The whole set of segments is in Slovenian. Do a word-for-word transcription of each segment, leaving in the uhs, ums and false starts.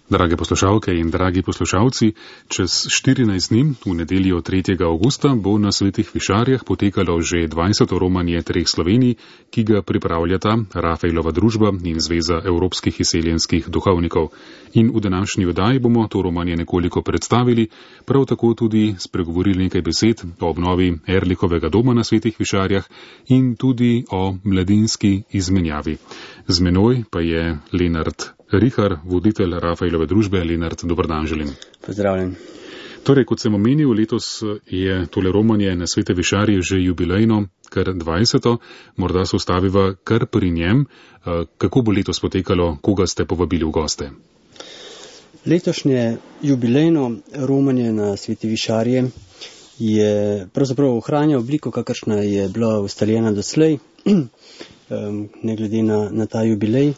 Drage poslušalke in dragi poslušalci, čez štirinajst dni, v nedeljo tretjega avgusta, bo na Svetih Višarjah potekalo že dvajseto romanje treh Slovenij, ki ga pripravljata Rafaelova družba in Zveza evropskih izseljenskih duhovnikov. In v današnji oddaji bomo to romanje nekoliko predstavili, prav tako tudi spregovorili nekaj besed o obnovi Erlichovega doma na Svetih Višarjah in tudi o mladinski izmenjavi. Z menoj pa je Lenart Rihar, voditelj Rafaelove družbe. Lenart, dober dan želim. Pozdravljen. Torej, kot sem omenil, letos je tole romanje na Svete Višarje že jubilejno, kar dvajseto. Morda se ustaviva kar pri njem. Kako bo letos potekalo, koga ste povabili v goste? Letošnje jubilejno romanje na Svete Višarje je pravzaprav ohranja obliko, kakršna je bila ustaljena doslej, ne glede na, na ta jubilej.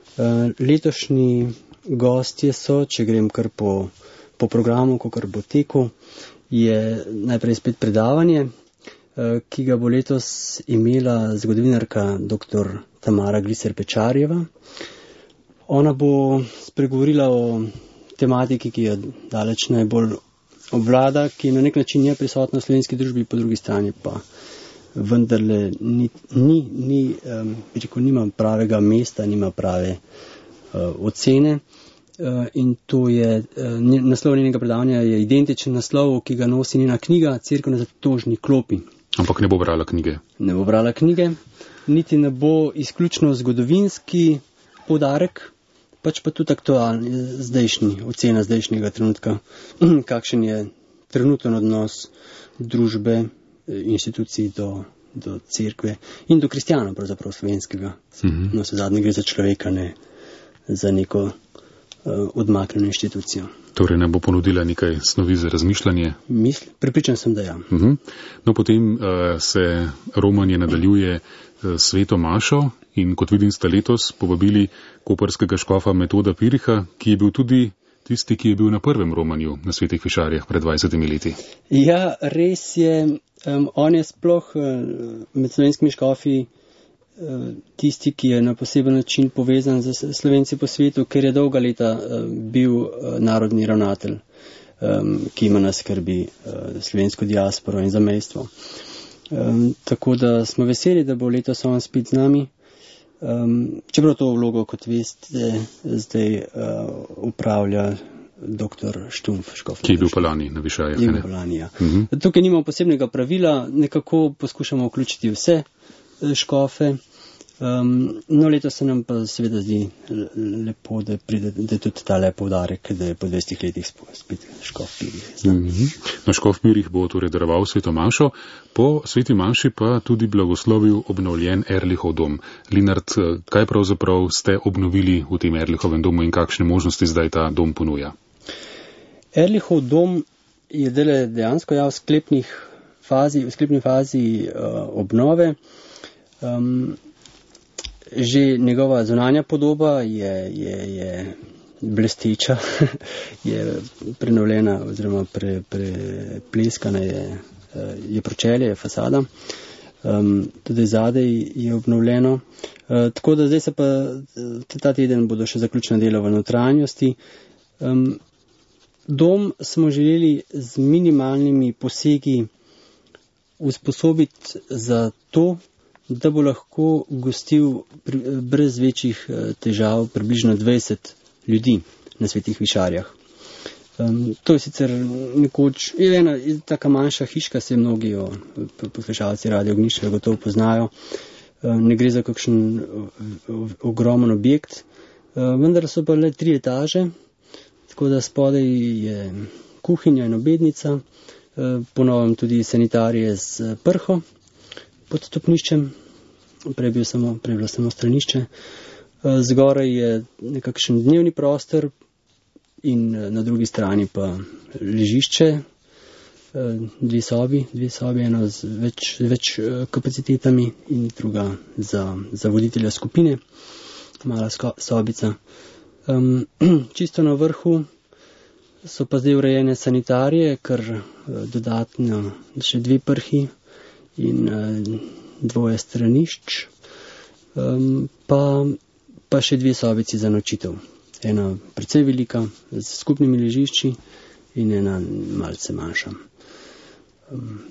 Letošnji gostje so, če grem kar po, po programu, kakor bo tekel, je najprej spet predavanje, ki ga bo letos imela zgodovinarka dr. Tamara Gliser Pečarjeva. Ona bo spregovorila o tematiki, ki jo daleč najbolj obvlada, ki na nek način je prisotna v slovenski družbi, po drugi strani pa vendarle ni, ni, ni um, rekel, nima pravega mesta, nima prave uh, ocene. Uh, in to je, uh, naslov njenega predavanja je identičen naslov, ki ga nosi njena knjiga Cerkev na zatožni klopi. Ampak ne bo brala knjige. Ne bo brala knjige, niti ne bo izključno zgodovinski poudarek, pač pa tudi aktualni, zdajšnji, ocena zdajšnjega trenutka, kakšen je trenuten odnos družbe, institucij do, do cerkve in do kristjanov, pravzaprav slovenskega. Mm-hmm. No, se zadnje gre za človeka, ne za neko uh, odmaknjeno inštitucijo. Torej ne bo ponudila nekaj snovi za razmišljanje? Mislim, prepričan sem, da ja. Mm-hmm. No, potem uh, se romanje nadaljuje uh, Sveto mašo in kot vidim ste letos povabili koprskega škofa Metoda Piriha, ki je bil tudi tisti, ki je bil na prvem romanju na Svetih Višarjah pred dvajsetimi leti. Ja, res je. Um, on je sploh uh, med slovenskimi škofi uh, tisti, ki je na poseben način povezan z Slovenci po svetu, ker je dolga leta uh, bil uh, narodni ravnatelj, um, ki ima na skrbi uh, slovensko diasporo in zamejstvo. Um, tako da smo veseli, da bo letos on spet z nami. Um, čeprav to vlogo, kot veste, zdaj uh, upravlja doktor Štumf, škof. Ki je bil pa lani na Višarjah. Je bil pa lani, ja. Uh-huh. Tukaj nimamo posebnega pravila, nekako poskušamo vključiti vse škofe. Um, no, letos se nam pa seveda zdi lepo, da pride, da je tudi ta lep poudarek, da je po dvajsetih letih spet škof Pirih. Uh-huh. No, škof Pirih bo torej daroval Sveto mašo, po Sveti maši pa tudi blagoslovil obnovljen Erlichov dom. Lenart, kaj pravzaprav ste obnovili v tem Erlichovem domu in kakšne možnosti zdaj ta dom ponuja? Erlichov dom je dejansko ja, v sklepnih fazi, v sklepni fazi uh, obnove. Um, že njegova zunanja podoba je, je, je blesteča, je prenovljena oziroma pre, prepleskana je, je pročelje, je fasada. Um, tudi zadaj je obnovljeno. Uh, tako da zdaj se pa ta teden bodo še zaključna dela v notranjosti. Um, Dom smo želeli z minimalnimi posegi usposobiti za to, da bo lahko gostil brez večjih težav približno dvajset ljudi na Svetih Višarjah. Um, to je sicer nekoč, je ena taka manjša hiška, se mnogi jo poslušalci Radio Ognjišče gotovo poznajo. Um, ne gre za kakšen ogromen objekt, um, vendar so pa le tri etaže. Tako da spodaj je kuhinja in obednica, ponovem tudi sanitarije z prho pod stopniščem, prej bil samo, prej bilo samo stranišče. Zgoraj je nekakšen dnevni prostor in na drugi strani pa ležišče, dve sobi, dve sobi, eno z več, več kapacitetami in druga za, za voditelja skupine, mala sobica. Um, čisto na vrhu so pa zdaj urejene sanitarije, kar dodatno še dve prhi in uh, dvoje stranišč, um, pa, pa še dve sobici za nočitev. ena precej velika, z skupnimi ležišči in ena malce manjša. Um,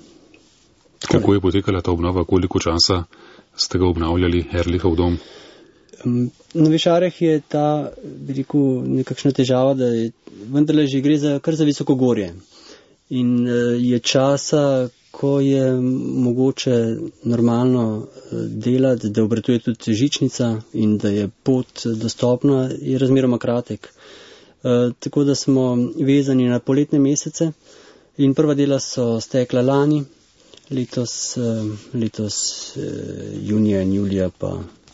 Kako je potekala ta obnova? Koliko časa ste ga obnavljali, Erlichov dom? Um, na Višarjah je ta, bi rekel, nekakšna težava, da je vendarle že gre za kar za visoko gorje. In uh, je časa, ko je mogoče normalno delati, da obratuje tudi žičnica in da je pot dostopna, je razmeroma kratek. E, tako da smo vezani na poletne mesece in prva dela so stekla lani, letos, letos junija in julija pa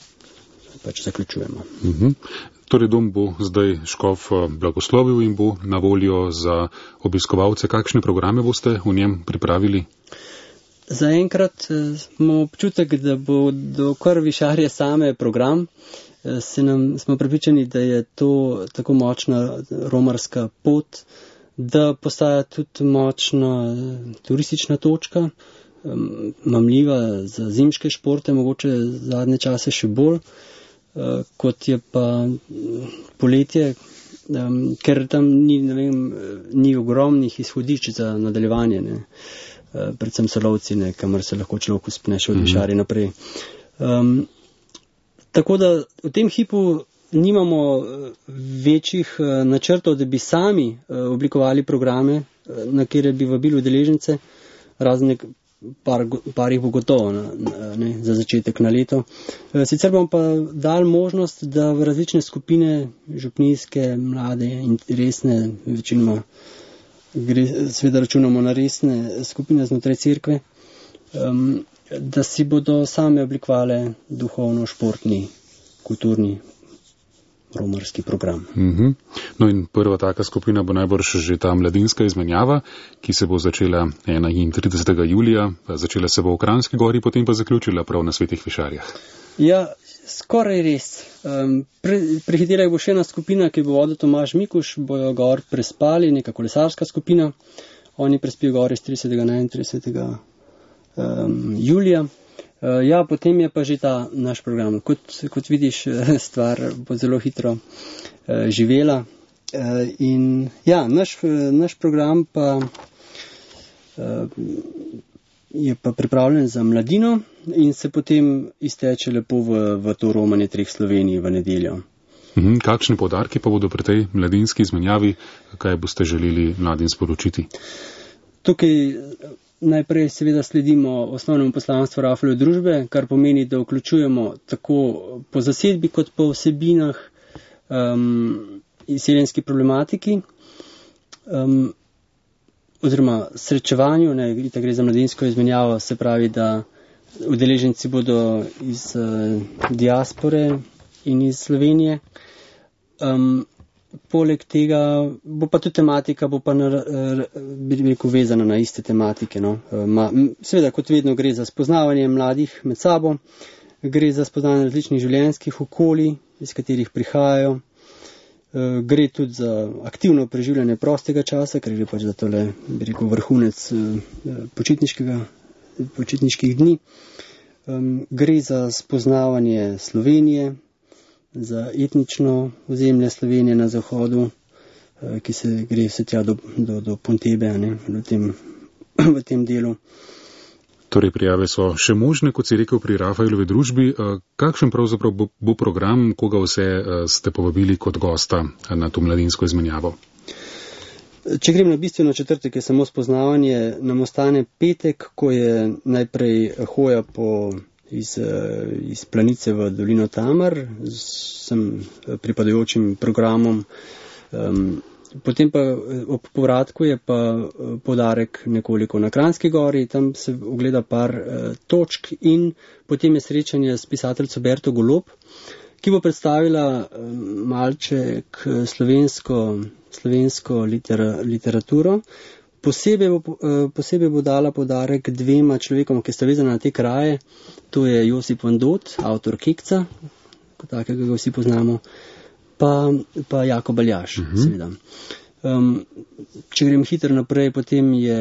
pač zaključujemo. Mhm. Torej dom bo zdaj škof blagoslovil in bo na voljo za obiskovalce. Kakšne programe boste v njem pripravili? Zaenkrat smo občutek, da bo do kar Višarje same program. Se nam, smo prepričani, da je to tako močna romarska pot, da postaja tudi močna turistična točka, mamljiva za zimske športe, mogoče zadnje čase še bolj, kot je pa poletje, ker tam ni, ne vem, ni ogromnih izhodišč za nadaljevanje, ne. Predvsem so lovci, ne, kamor se lahko človek uspne še od Višarja naprej. Um, tako da v tem hipu nimamo večjih načrtov, da bi sami oblikovali programe, na kjer bi vabili udeležence, razen par, par jih bo gotovo na, ne, za začetek na leto. Sicer bomo pa dali možnost, da v različne skupine, župnijske, mlade in resne, večinoma gre, seveda računamo na resne skupine znotraj cerkve, um, da si bodo same oblikovale duhovno, športni, kulturni, romarski program. Mm-hmm. No in prva taka skupina bo najbrž že ta mladinska izmenjava, ki se bo začela enaintridesetega julija, začela se bo v Kranjski Gori, potem pa zaključila prav na Svetih Višarjah. Ja, skoraj res. Um, pre, prehitela je bo še ena skupina, ki bo vodil Tomaž Mikuš, bojo gor prespali, neka kolesarska skupina. Oni prespijo gor iz tridesetega na enaintridesetega um, julija. Uh, ja, potem je pa že ta naš program. Kot, kot vidiš, stvar bo zelo hitro uh, živela. Uh, in ja, naš, naš program pa uh, je pa pripravljen za mladino in se potem izteče lepo v, v to romanje treh Slovenij v nedeljo. Mhm, kakšni poudarki pa bodo pri tej mladinski izmenjavi, kaj boste želeli mladim sporočiti? Tukaj najprej seveda sledimo osnovnemu poslanstvu Rafaelove družbe, kar pomeni, da vključujemo tako po zasedbi kot po vsebinah um, izseljenski problematiki. Um, oziroma srečevanju, ne, da gre za mladinsko izmenjavo, se pravi, da udeleženci bodo iz uh, diaspore in iz Slovenije. Um, poleg tega bo pa tudi tematika, bo pa na, bi rekel, vezana na iste tematike. No. Ma, seveda, kot vedno, gre za spoznavanje mladih med sabo, gre za spoznavanje različnih življenjskih okolij, iz katerih prihajajo. Gre tudi za aktivno preživljanje prostega časa, ker gre pač za tole, bi rekel, vrhunec počitniškega, počitniških dni. Gre za spoznavanje Slovenije, za etnično ozemlje Slovenije na zahodu, ki se gre vse tja do, do, do Pontebe, ne, v, tem, v tem delu. Torej, prijave so še možne, kot si rekel, pri Rafaelovi družbi. Kakšen pravzaprav bo, bo program, koga vse ste povabili kot gosta na to mladinsko izmenjavo? Če grem na bistveno četrtek, je samo spoznavanje, nam ostane petek, ko je najprej hoja po, iz, iz Planice v dolino Tamar z vsem pripadajočim programom. Um, Potem pa ob povratku je pa poudarek nekoliko na Kranjski Gori, tam se ogleda par eh, točk in potem je srečanje s pisateljico Berto Golob, ki bo predstavila eh, malček slovensko, slovensko litera, literaturo. Posebej bo, eh, posebej bo dala poudarek dvema človekom, ki sta vezana na te kraje, to je Josip Van Dot, avtor Kekca, kot takega ga vsi poznamo, Pa, pa Jakob Aljaž, uh-huh. seveda. Um, če grem hitro naprej, potem je,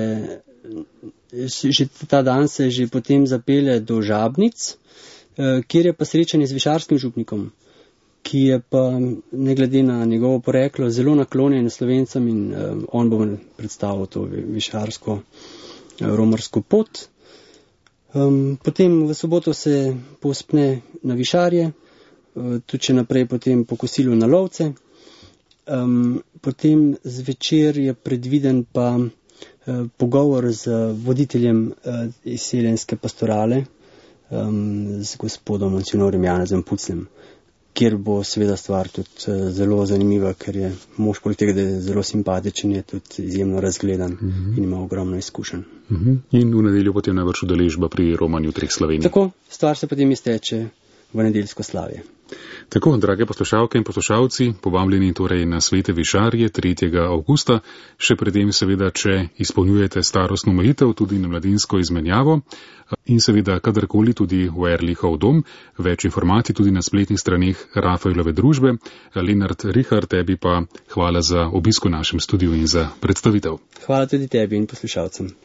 že ta dan se že potem zapelje do Žabnic, uh, kjer je pa srečanje z višarskim župnikom. ki je pa ne glede na njegovo poreklo zelo naklonjen Slovencem in um, on bo predstavil to višarsko romarsko pot. Um, potem v soboto se povzpne na višarje, uh, tudi še naprej potem po kosilu na lovce. Um, potem zvečer je predviden pa uh, pogovor z voditeljem uh, izseljenske pastorale, um, z gospodom Monsignorjem Janezom Pucljem, kjer bo seveda stvar tudi uh, zelo zanimiva, ker je mož poleg tega, da je zelo simpatičen, je tudi izjemno razgledan uh-huh. in ima ogromno izkušenj. Uh-huh. In v nedeljo potem največ udeležba pri romanju treh Slovenij. Tako, stvar se potem izteče v nedeljsko slavje. Tako, drage poslušalke in poslušalci, povabljeni torej na svete višarje tretjega avgusta, še predtem seveda, če izpolnjujete starostno omejitev, tudi na mladinsko izmenjavo in seveda kadarkoli tudi v Erlichov dom. Več informacij tudi na spletnih straneh Rafaelove družbe. Lenart Richard, tebi pa hvala za obisk v našem studiu in za predstavitev. Hvala tudi tebi in poslušalcem.